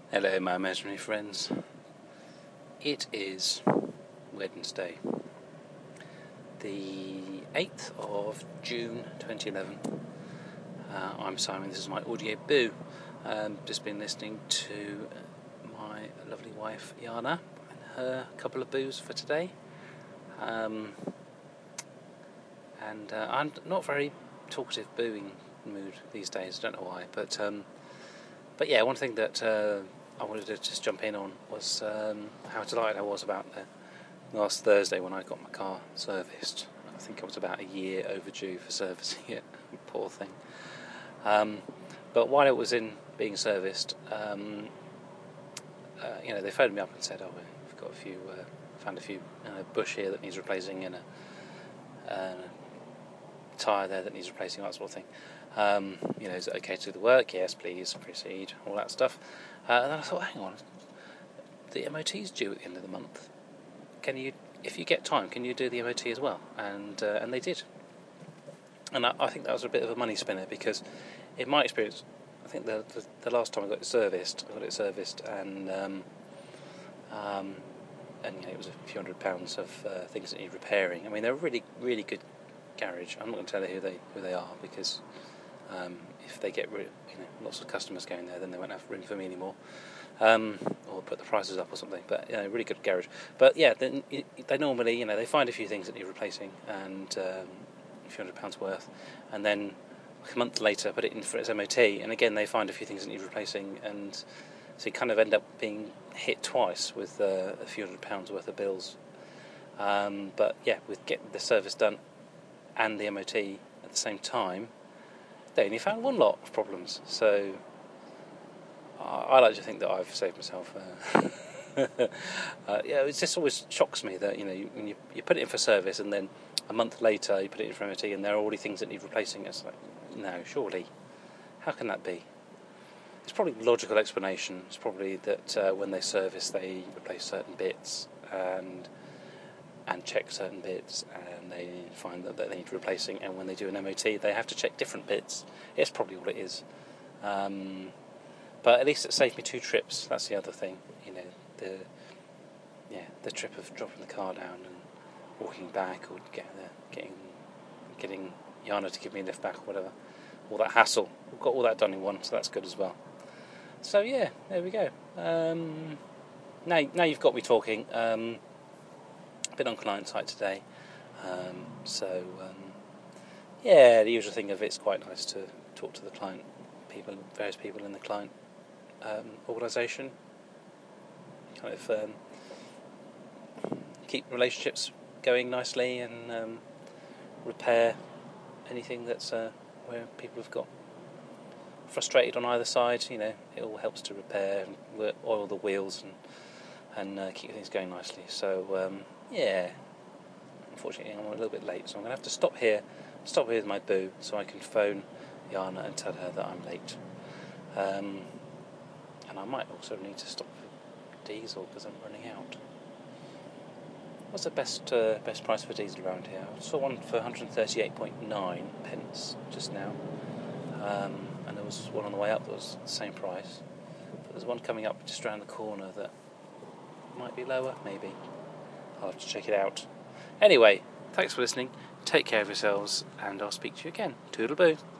Hello, my imaginary friends. It is Wednesday, the 8th of June 2011. I'm Simon, this is my audio boo. Just been listening to my lovely wife, Yana, and her couple of boos for today. And I'm not very talkative booing mood these days, I don't know why, but yeah, one thing that I wanted to just jump in on was how delighted I was about last Thursday when I got my car serviced. I think I was about a year overdue for servicing it. Poor thing. But while it was in being serviced, they phoned me up and said, we've got found a few bush here that needs replacing and a tyre there that needs replacing, that sort of thing. Is it okay to do the work? Yes, please, proceed, all that stuff. And then I thought, hang on, the MOT's due at the end of the month. If you get time, can you do the MOT as well? And they did. And I think that was a bit of a money spinner because, in my experience, I think the last time I got it serviced, and it was a few £100 of things that need repairing. I mean, they're a really, really good garage. I'm not going to tell you who they are because if they get lots of customers going there, then they won't have room for me anymore, or put the prices up or something. But really good garage. But yeah, they normally they find a few things that need replacing and a few £100 worth, and then a month later put it in for its MOT, and again they find a few things that need replacing, and so you kind of end up being hit twice with a few £100 worth of bills. But yeah, with getting the service done and the MOT at the same time, they only found one lot of problems. So I like to think that I've saved myself. It just always shocks me that when you put it in for service and then a month later you put it in for MOT and there are already things that need replacing. It's like, no, surely, how can that be? It's probably a logical explanation. It's probably that when they service, they replace certain bits and check certain bits, and they find that they need replacing, and when they do an MOT they have to check different bits. It's probably all it is, but at least it saved me 2 trips. That's the other thing, the trip of dropping the car down and walking back, or getting Yana to give me a lift back or whatever, all that hassle. We've got all that done in one, so that's good as well. So yeah, there we go. Now you've got me talking. Been on client site today, the usual thing of it's quite nice to talk to the client people, various people in the client organisation, kind of keep relationships going nicely and repair anything that's where people have got frustrated on either side. It all helps to repair and oil the wheels and keep things going nicely. So unfortunately I'm a little bit late, so I'm going to have to stop here with my boo so I can phone Yana and tell her that I'm late. And I might also need to stop for diesel because I'm running out. What's the best price for diesel around here? I saw one for 138.9 pence just now, and there was one on the way up that was the same price, but there's one coming up just around the corner that might be lower, maybe. I'll have to check it out. Anyway, thanks for listening, take care of yourselves, and I'll speak to you again. Toodle-boo.